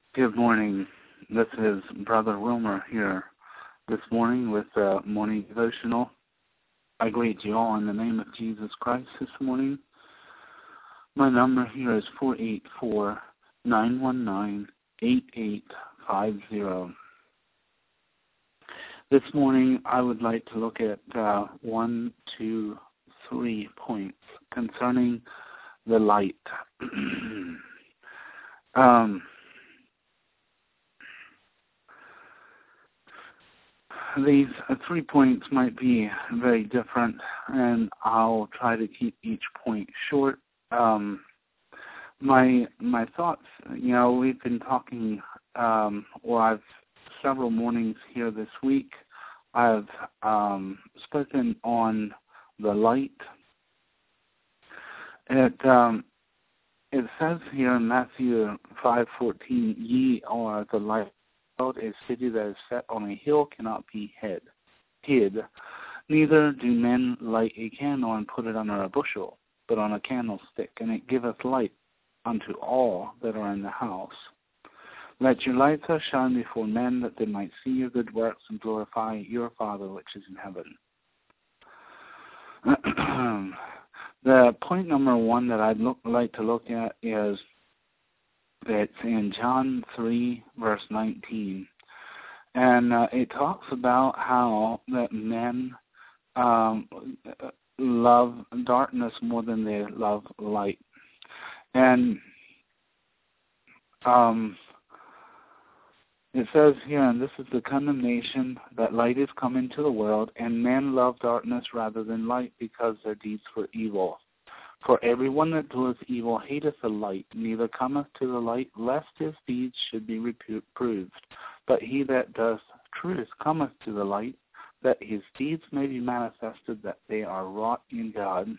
Good morning. This is Brother Wilmer here this morning with a morning devotional. I greet you all in the name of Jesus Christ this morning. My number here is 484-919-8850. This morning I would like to look at 1, 2, 3 points concerning the light. These 3 points might be very different, and I'll try to keep each point short. My thoughts, we've been talking, I've several mornings here this week. I've spoken on the light. It says here in Matthew 5:14, "Ye are the light. A city that is set on a hill cannot be hid. Neither do men light a candle and put it under a bushel, but on a candlestick, and it giveth light unto all that are in the house. Let your light so shine before men that they might see your good works and glorify your Father which is in heaven." The point number 1 that I'd like to look at is it's in John 3, verse 19. And it talks about how that men love darkness more than they love light. And it says here, "And this is the condemnation, that light is come into the world, and men love darkness rather than light, because their deeds were evil. For everyone that doeth evil hateth the light, neither cometh to the light, lest his deeds should be reproved. But he that doth truth cometh to the light, that his deeds may be manifested, that they are wrought in God."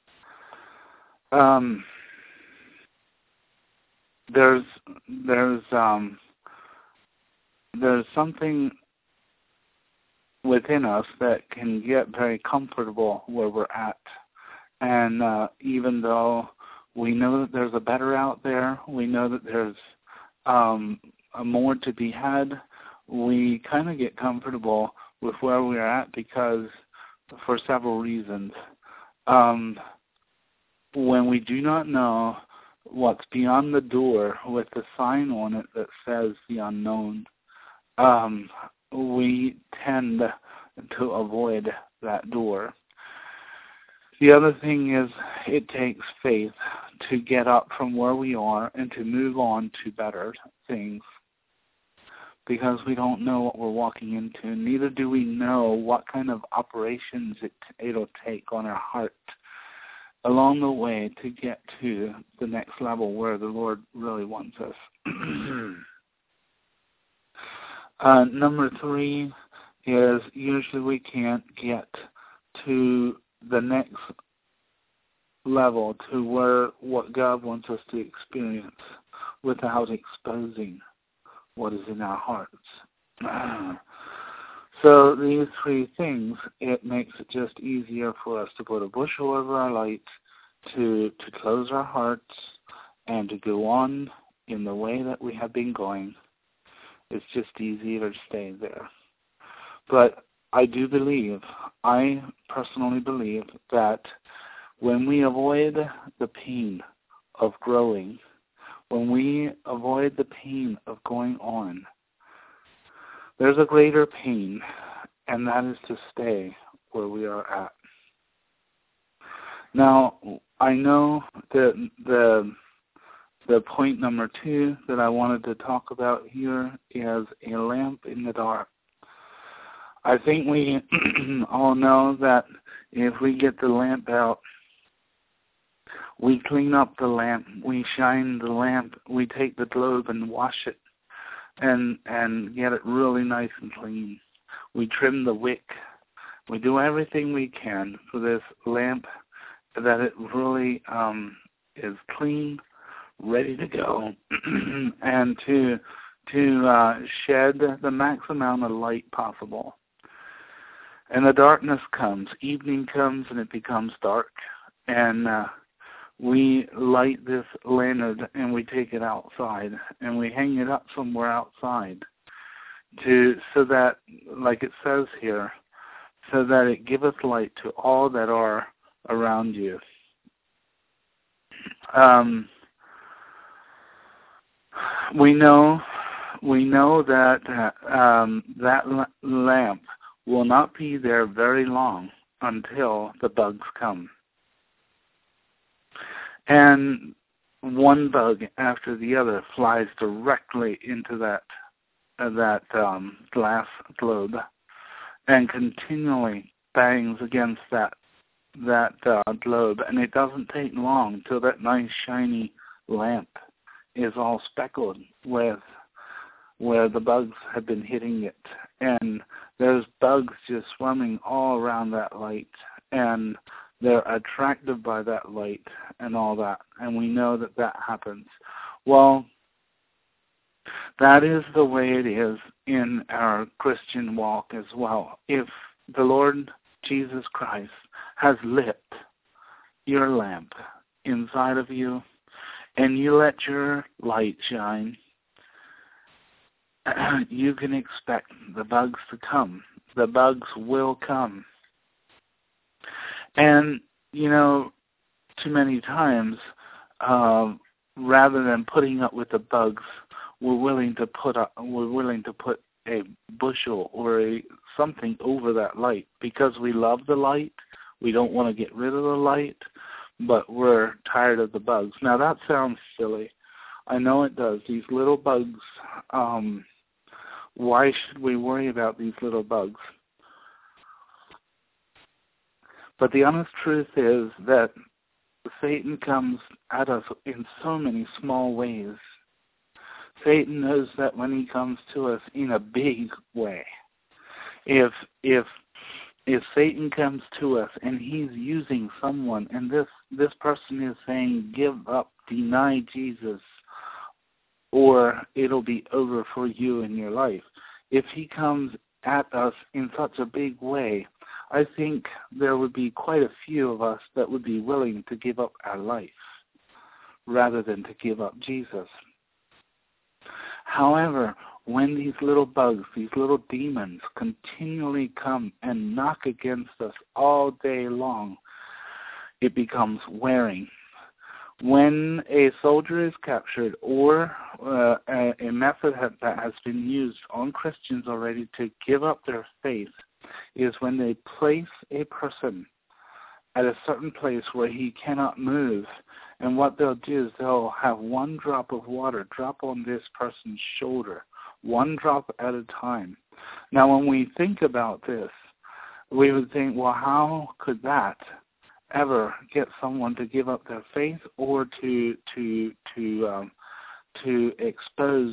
There's something within us that can get very comfortable where we're at. And even though we know that there's a better out there, we know that there's a more to be had, we kind of get comfortable with where we're at because for several reasons. When we do not know what's beyond the door with the sign on it that says the unknown, we tend to avoid that door. The other thing is it takes faith to get up from where we are and to move on to better things, because we don't know what we're walking into. Neither do we know what kind of operations it'll take on our heart along the way to get to the next level where the Lord really wants us. Number 3 is usually we can't get to the next level, to what God wants us to experience, without exposing what is in our hearts. So these 3 things, it makes it just easier for us to put a bushel over our light, to close our hearts, and to go on in the way that we have been going. It's just easier to stay there. But I personally believe that when we avoid the pain of growing, when we avoid the pain of going on, there's a greater pain, and that is to stay where we are at. Now, I know that the point number 2 that I wanted to talk about here is a lamp in the dark. I think we all know that if we get the lamp out, we clean up the lamp, we shine the lamp, we take the globe and wash it and get it really nice and clean. We trim the wick. We do everything we can for this lamp that it really is clean, ready to go, and to shed the maximum amount of light possible. And the darkness comes. Evening comes and it becomes dark. And we light this lantern and we take it outside and we hang it up somewhere outside so that, like it says here, so that it giveth light to all that are around you. We know that that lamp will not be there very long until the bugs come. And one bug after the other flies directly into that glass globe and continually bangs against that globe. And it doesn't take long till that nice shiny lamp is all speckled with where the bugs have been hitting it. And there's bugs just swarming all around that light, and they're attracted by that light and all that. And we know that happens. Well, that is the way it is in our Christian walk as well. If the Lord Jesus Christ has lit your lamp inside of you, and you let your light shine, you can expect the bugs to come. The bugs will come. And, too many times, rather than putting up with the bugs, we're willing to put a bushel or something over that light because we love the light. We don't want to get rid of the light, but we're tired of the bugs. Now that sounds silly. I know it does. These little bugs, why should we worry about these little bugs? But the honest truth is that Satan comes at us in so many small ways. Satan knows that when he comes to us in a big way, if Satan comes to us and he's using someone, and this person is saying, give up, deny Jesus, or it'll be over for you in your life. If he comes at us in such a big way, I think there would be quite a few of us that would be willing to give up our life rather than to give up Jesus. However, when these little bugs, these little demons continually come and knock against us all day long, it becomes wearing. When a soldier is captured, or a method that has been used on Christians already to give up their faith, is when they place a person at a certain place where he cannot move, and what they'll do is they'll have one drop of water drop on this person's shoulder, one drop at a time. Now, when we think about this, we would think, well, how could that ever get someone to give up their faith or to expose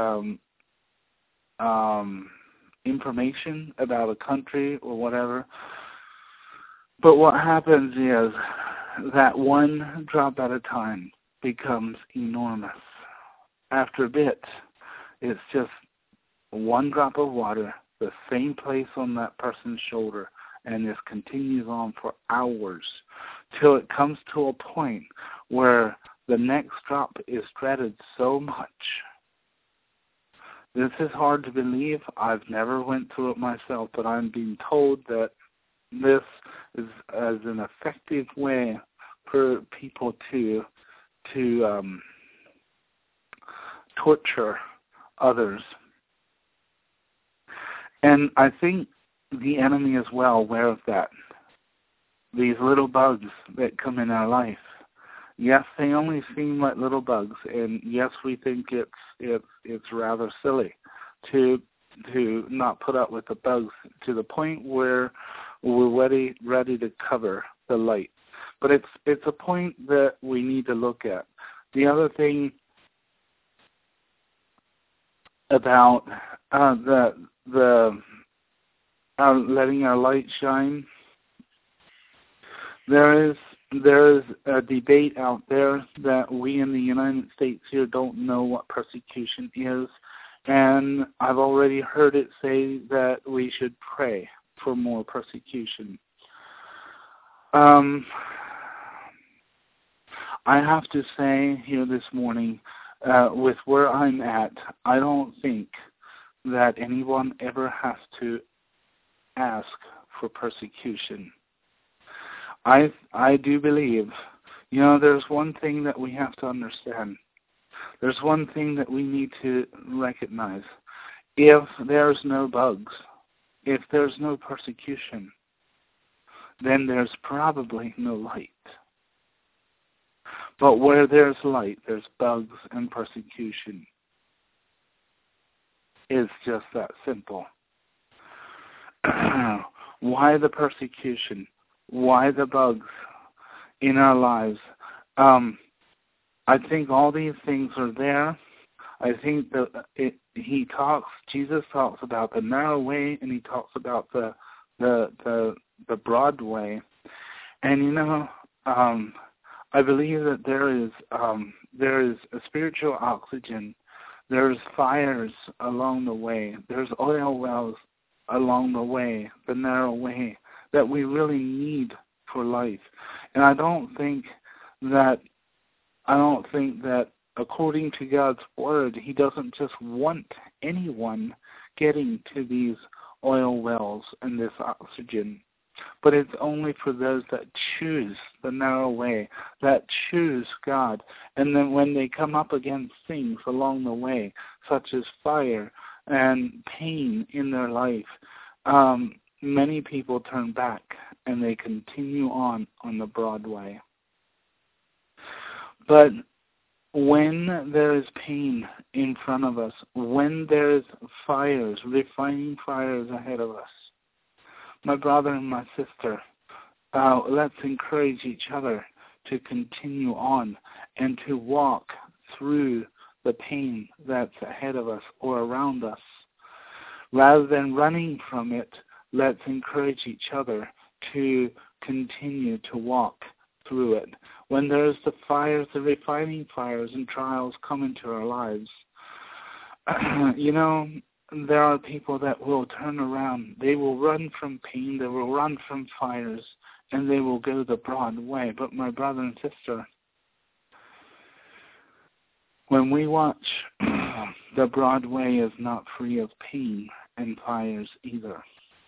information about a country or whatever? But what happens is that one drop at a time becomes enormous. After a bit, it's just one drop of water, the same place on that person's shoulder, and this continues on for hours till it comes to a point where the next drop is dreaded so much. This is hard to believe. I've never went through it myself, but I'm being told that this is as an effective way for people to torture others. And I think the enemy is well aware of that. These little bugs that come in our life, yes, they only seem like little bugs, and yes, we think it's rather silly to not put up with the bugs to the point where we're ready to cover the light. But it's a point that we need to look at. The other thing about the letting our light shine, there is a debate out there that we in the United States here don't know what persecution is, and I've already heard it say that we should pray for more I have to say here this morning, with where I'm at, I don't think that anyone ever has to ask for persecution. I do believe, there's one thing that we have to understand. There's one thing that we need to recognize. If there's no bugs, if there's no persecution, then there's probably no light. But where there's light, there's bugs and persecution. It's just that simple. Why the persecution? Why the bugs in our lives? I think all these things are there. I think that Jesus talks about the narrow way, and he talks about the broad way. And I believe that there is a spiritual oxygen. There's fires along the way. There's oil wells along the way, the narrow way, that we really need for life. And I don't think that according to God's word, he doesn't just want anyone getting to these oil wells and this oxygen, but it's only for those that choose the narrow way, that choose God. And then when they come up against things along the way, such as fire and pain in their life, many people turn back and they continue on the broad way. But when there is pain in front of us, when there is fires, refining fires ahead of us, my brother and my sister, let's encourage each other to continue on and to walk through the pain that's ahead of us or around us. Rather than running from it, let's encourage each other to continue to walk through it. When there's the fires, the refining fires and trials come into our lives, there are people that will turn around. They will run from pain, they will run from fires, and they will go the broad way. But my brother and sister, when we watch, the broad way is not free of pain and fires either.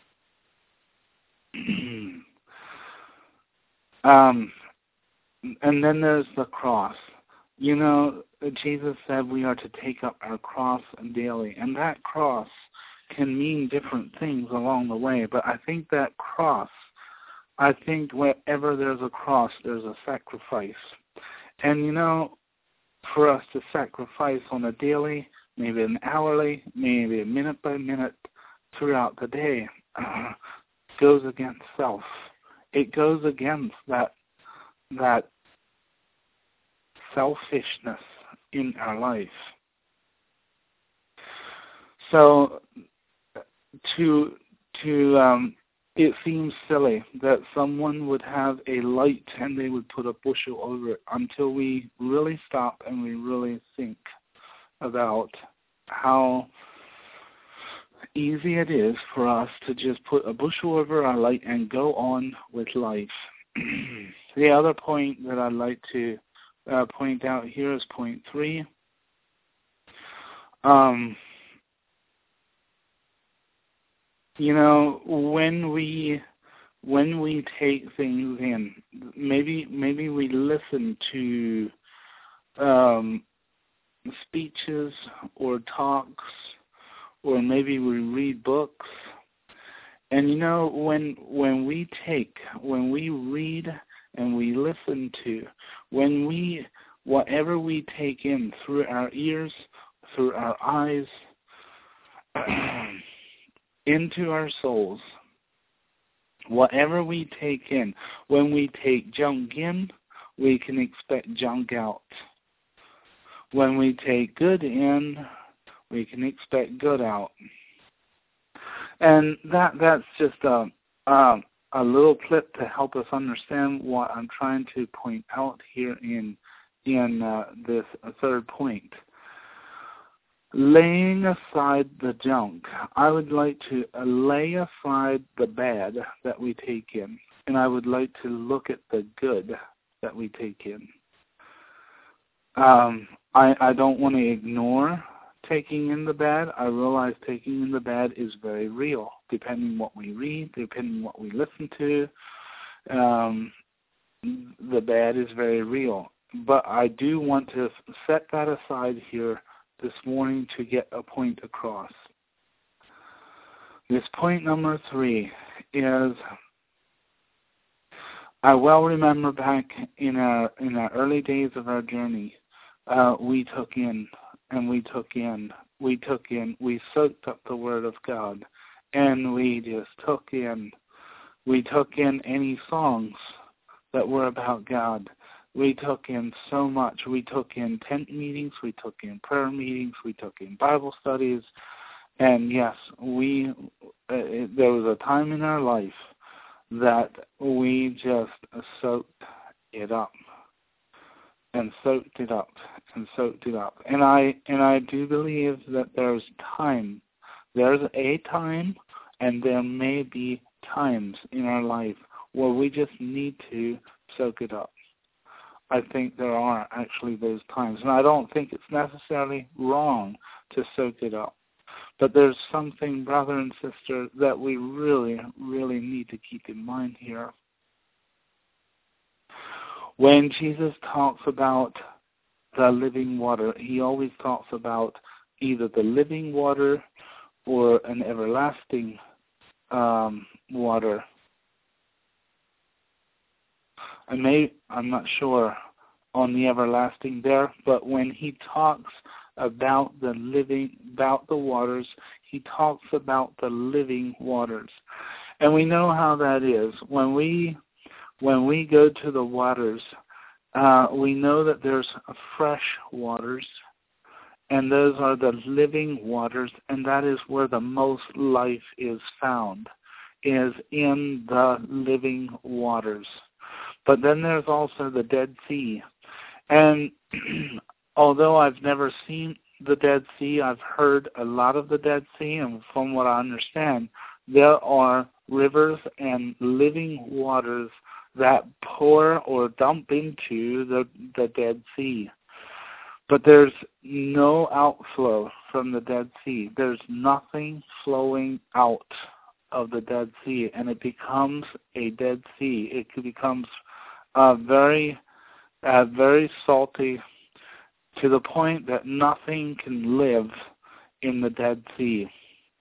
And then there's the cross. Jesus said we are to take up our cross daily, and that cross can mean different things along the way. But I think that cross, wherever there's a cross, there's a sacrifice. And for us to sacrifice on a daily, maybe an hourly, maybe a minute by minute throughout the day, goes against self. It goes against that selfishness in our life. So it seems silly that someone would have a light and they would put a bushel over it, until we really stop and we really think about how easy it is for us to just put a bushel over our light and go on with life. The other point that I'd like to point out here is point 3. When we take things in, maybe we listen to speeches or talks, or maybe we read books. And when we read and we listen to, whatever we take in through our ears, through our eyes, into our souls, whatever we take in, when we take junk in, we can expect junk out. When we take good in, we can expect good out. And that's just a little clip to help us understand what I'm trying to point out here in this third point. Laying aside the junk, I would like to lay aside the bad that we take in, and I would like to look at the good that we take in. I don't want to ignore taking in the bad. I realize taking in the bad is very real, depending what we read, depending what we listen to. The bad is very real. But I do want to set that aside here this morning to get a point across. This point number 3 is, I well remember back in our early days of our journey, we took in, we soaked up the Word of God, and we just took in any songs that were about God. We took in so much. We took in tent meetings, we took in prayer meetings, we took in Bible studies, and yes, there was a time in our life that we just soaked it up. And soaked it up, and soaked it up. And I do believe that there's a time, and there may be times in our life where we just need to soak it up. I think there are actually those times. And I don't think it's necessarily wrong to soak it up. But there's something, brother and sister, that we really, really need to keep in mind here. When Jesus talks about the living water, he always talks about either the living water or an everlasting water. I'm not sure on the everlasting there, but when he talks about the waters, he talks about the living waters. And we know how that is. When we go to the waters, we know that there's fresh waters, and those are the living waters, and that is where the most life is found, is in the living waters. But then there's also the Dead Sea. And although I've never seen the Dead Sea, I've heard a lot of the Dead Sea, and from what I understand, there are rivers and living waters that pour or dump into the Dead Sea. But there's no outflow from the Dead Sea. There's nothing flowing out of the Dead Sea, and it becomes a Dead Sea. It becomes very salty, to the point that nothing can live in the Dead Sea.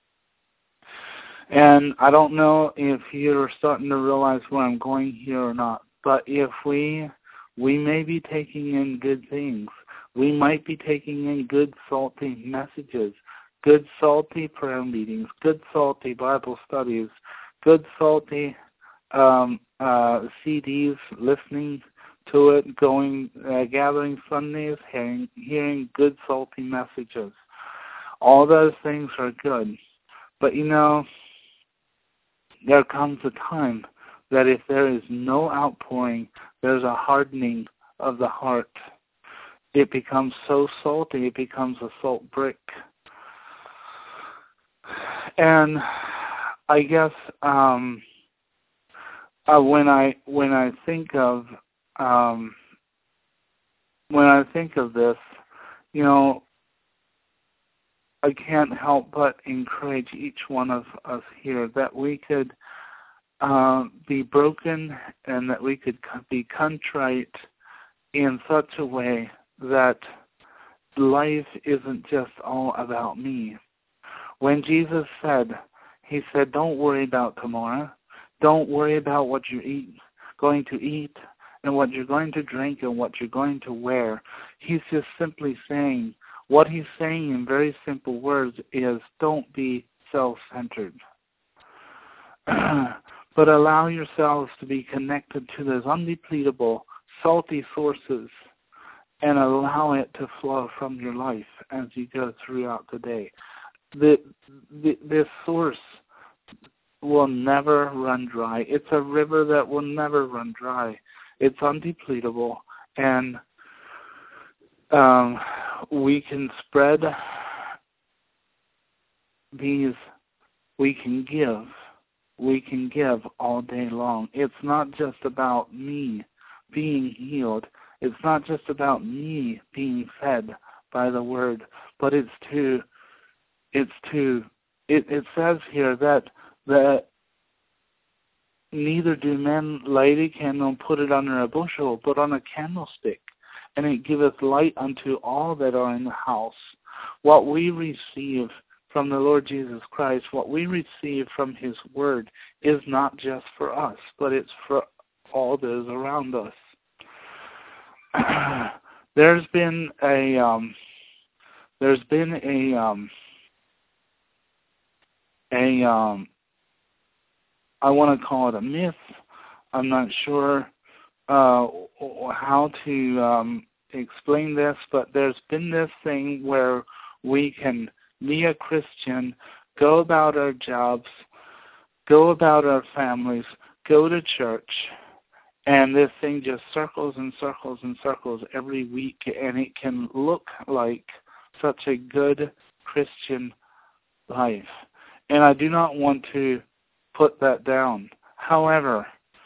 And I don't know if you're starting to realize where I'm going here or not, but if we may be taking in good things. We might be taking in good, salty messages, good, salty prayer meetings, good, salty Bible studies, good, salty CDs, listening to it, gathering Sundays, hearing good, salty messages. All those things are good. But, there comes a time that if there is no outpouring, there's a hardening of the heart. It becomes so salty, it becomes a salt brick. And I guess when I think of this, I can't help but encourage each one of us here that we could be broken and that we could be contrite in such a way that life isn't just all about me. When Jesus said, he said, don't worry about tomorrow. Don't worry about what you're going to eat and what you're going to drink and what you're going to wear. He's just simply saying, what he's saying in very simple words is, don't be self-centered. But allow yourselves to be connected to those undepletable, salty sources and allow it to flow from your life as you go throughout the day. This source will never run dry. It's a river that will never run dry. It's undepletable, and we can spread these, we can give all day long. It's not just about me being healed. It's not just about me being fed by the word, but it says here that neither do men light a candle and put it under a bushel, but on a candlestick, and it giveth light unto all that are in the house. What we receive from the Lord Jesus Christ, what we receive from His Word, is not just for us, but it's for all those around us. There's been a I want to call it a myth. I'm not sure how to explain this, but there's been this thing where we can be a Christian, go about our jobs, go about our families, go to church, and this thing just circles and circles and circles every week, and it can look like such a good Christian life. And I do not want to put that down. However,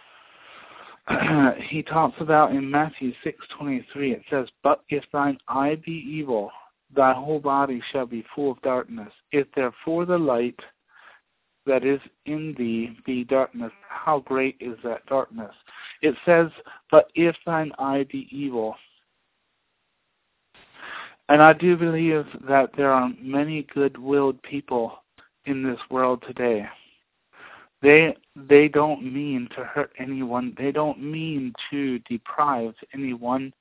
he talks about in Matthew 6:23, it says, "But if thine eye be evil, thy whole body shall be full of darkness. If therefore the light that is in thee be darkness, how great is that darkness?" It says, "But if thine eye be evil." And I do believe that there are many good-willed people in this world today. They don't mean to hurt anyone. They don't mean to deprive anyone.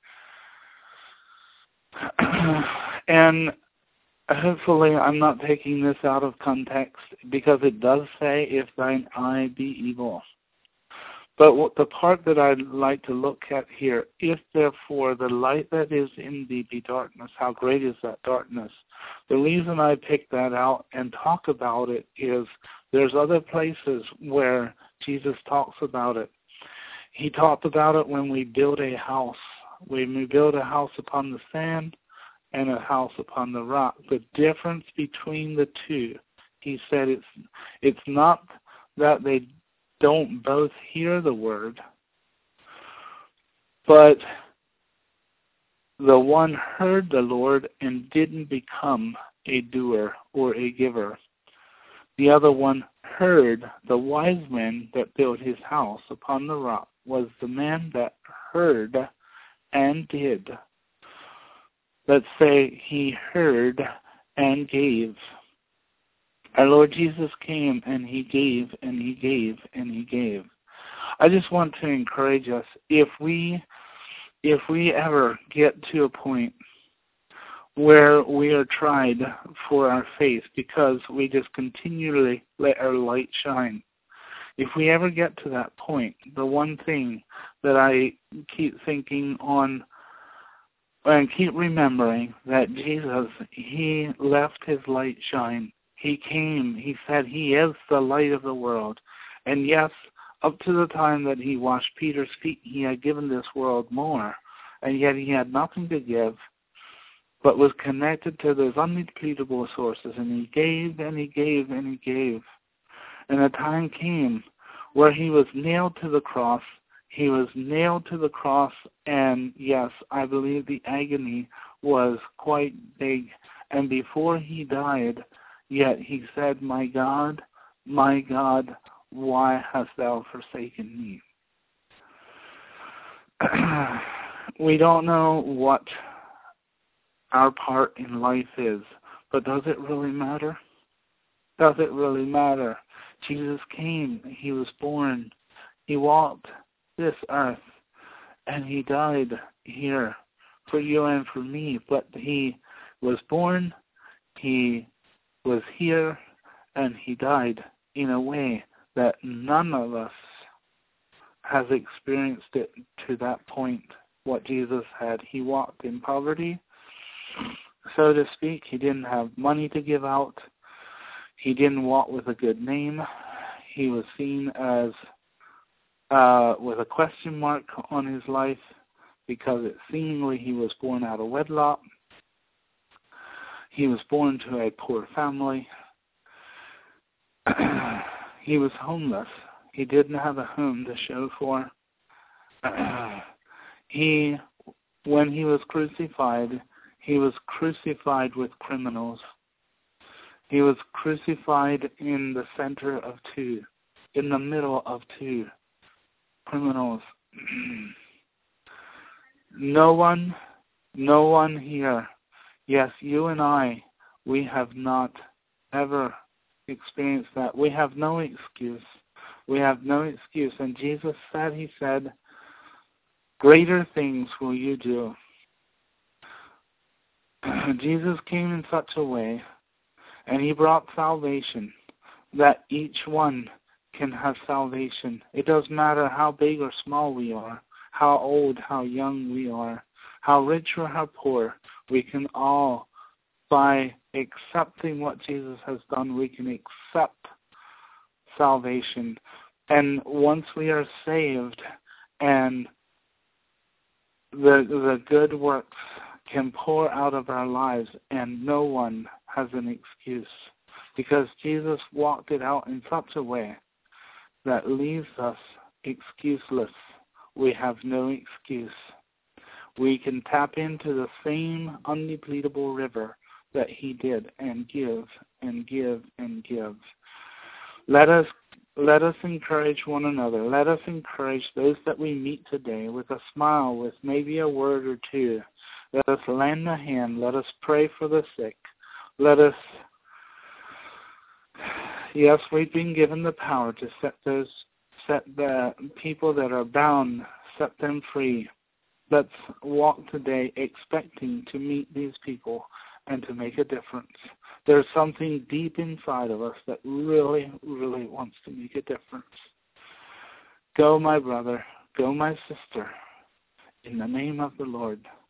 And hopefully I'm not taking this out of context, because it does say, if thine eye be evil. But the part that I'd like to look at here, if therefore the light that is in thee be darkness, how great is that darkness? The reason I picked that out and talk about it is there's other places where Jesus talks about it. He talked about it when we build a house. When we build a house upon the sand and a house upon the rock. The difference between the two, he said, it's not that they don't both hear the word, but the one heard the Lord and didn't become a doer or a giver. The other one heard. The wise man that built his house upon the rock was the man that heard and did. Let's say he heard and gave. Our Lord Jesus came and he gave and he gave and he gave. I just want to encourage us, if we ever get to a point where we are tried for our faith because we just continually let our light shine, if we ever get to that point, the one thing that I keep thinking on and keep remembering, that Jesus, he left his light shine. He came, he said he is the light of the world. And yes, up to the time that he washed Peter's feet, he had given this world more. And yet he had nothing to give, but was connected to those undepletable sources. And he gave and he gave and he gave. And the time came where he was nailed to the cross. He was nailed to the cross, and yes, I believe the agony was quite big. And before he died, yet he said, my God, why hast thou forsaken me?" We don't know what our part in life is, but does it really matter? Does it really matter? Jesus came, he was born, he walked this earth, and he died here for you and for me. But he was born, he was here, and he died in a way that none of us has experienced it to that point, what Jesus had. He walked in poverty, so to speak. He didn't have money to give out. He didn't walk with a good name. He was seen as with a question mark on his life, because it seemingly he was born out of wedlock. He was born to a poor family. He was homeless. He didn't have a home to show for. He when he was crucified with criminals. He was crucified in the center of two, in the middle of two criminals. No one here, yes, you and I, we have not ever experienced that. We have no excuse. We have no excuse. And Jesus said, he said, greater things will you do. Jesus came in such a way, and he brought salvation, that each one can have salvation. It doesn't matter how big or small we are, how old, how young we are, how rich or how poor. We can all, by accepting what Jesus has done, we can accept salvation. And once we are saved, and the good works can pour out of our lives, and no one has an excuse, because Jesus walked it out in such a way that leaves us excuseless. We have no excuse. We can tap into the same undepletable river that he did, and give and give and give. Let us encourage one another. Let us encourage those that we meet today with a smile, with maybe a word or two. Let us lend a hand. Let us pray for the sick. Let us, yes, we've been given the power to set the people that are bound, set them free. Let's walk today expecting to meet these people and to make a difference. There's something deep inside of us that really, really wants to make a difference. Go, my brother. Go, my sister. In the name of the Lord.